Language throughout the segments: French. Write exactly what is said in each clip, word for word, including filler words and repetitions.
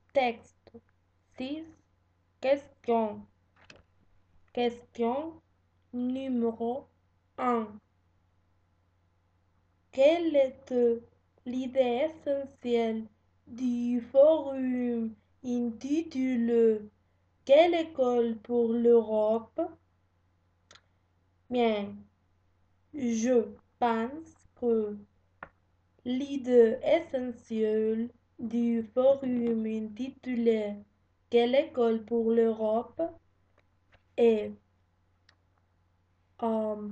Texte six. Question. Question numéro un. Quelle est l'idée essentielle du forum intitulé Quelle école pour l'Europe? Bien, je pense que l'idée essentielle du forum intitulé Quelle école pour l'Europe est euh,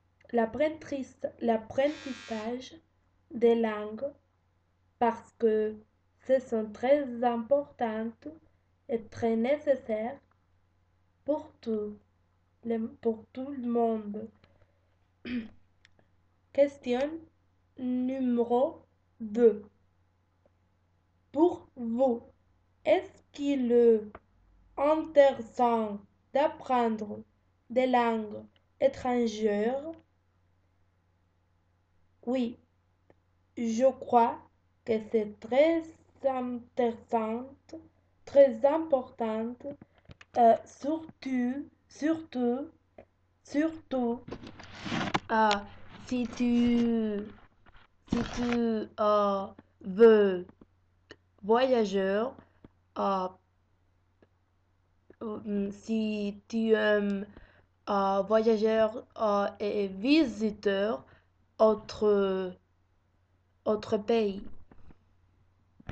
l'apprentissage des langues parce que ce sont très importantes et très nécessaires pour tout le, pour tout le monde. Question numéro deux. Pour vous, est-ce qu'il est intéressant d'apprendre des langues étrangères? Oui, je crois que c'est très intéressant, très important, euh, surtout, surtout, surtout, euh, si tu, si tu euh, veux voyager, euh, euh, si tu aimes euh, voyager euh, et visiter autre, autre pays.